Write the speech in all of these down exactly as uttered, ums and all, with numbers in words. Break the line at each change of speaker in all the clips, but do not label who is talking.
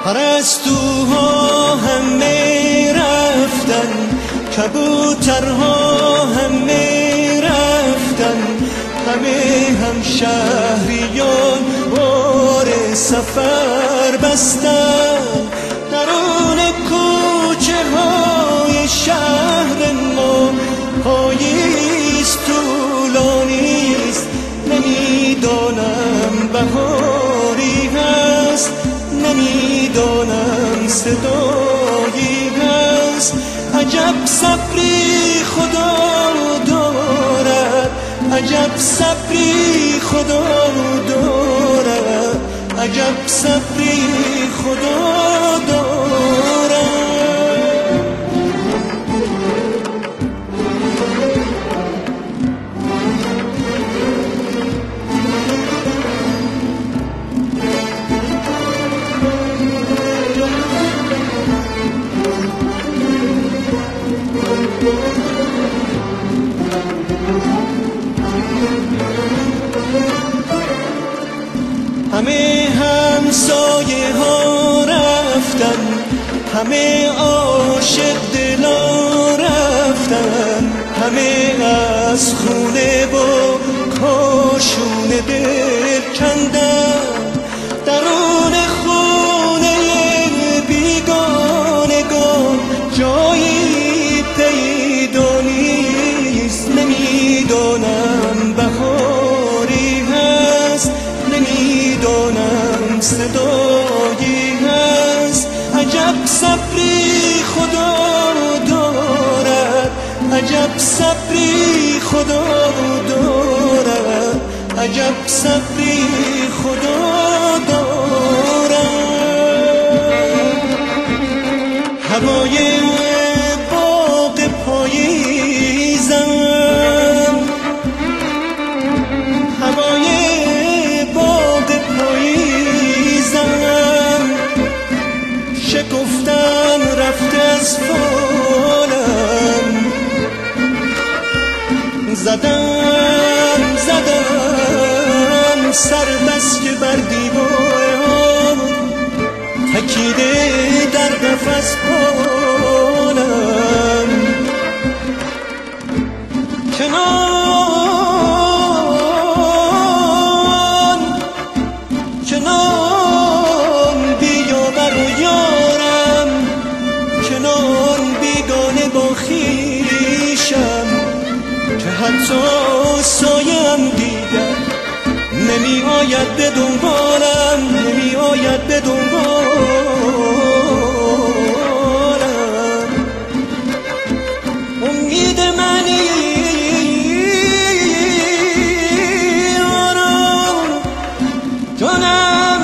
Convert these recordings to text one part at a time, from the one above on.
پرستوها همه رفتن، کبوترها همه رفتن، همه هم شهریان بار سفر بستن. درون کوچه های شهر ما پاییز طولانیست، نمیدانم بهاری هست، نمیدانم صدایی هست. عجب صبری خدا دارد، عجب صبری خدا دارد، عجب صبری خدا دارد. همه همسایه ها رفتن، همه عاشق دلا رفتن، همه از خونه و کاشون دل کندن. درون خونه بیگانگان جایی پیدا نیست، نمیدانم بهاری هست، نمیدانم صدایی هست. عجب صبری خدا دارد، عجب صبری خدا دارد، عجب صبری خدا دارد. هوای باغ پاییزم، هوای باغ پاییزم، شکفتن رفت از فالم. زدم زدم سر بس که بر دیوارم، تکیده در قفس پالم. کنان کنان بیا برو یارم، کنان بیگانه با خویشم، که حتی سایم دیگر نمی آید به دنبالم، نمی آید به دنبالم. امید منی آرام جانم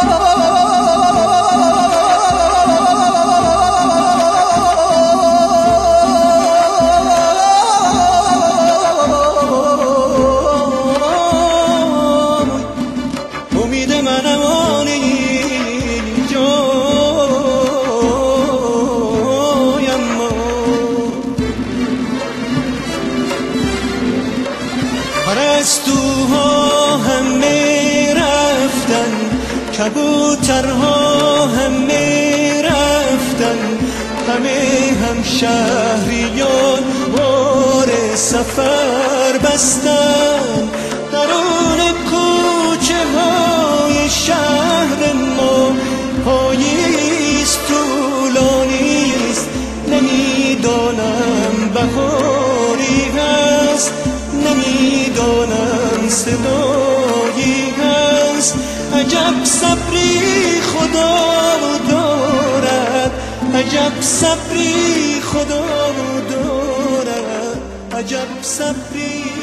پرستوها همه رفتن، کبوترها همه رفتن، همه هم شهریان بار سفر بستن. درون کوچه های شهر ما پاییز طولانیست، نمیدانم بهاری هست، نمیدانم صدایی هست. عجب صبری خدا دارد، عجب صبری خدا دارد، عجب صبری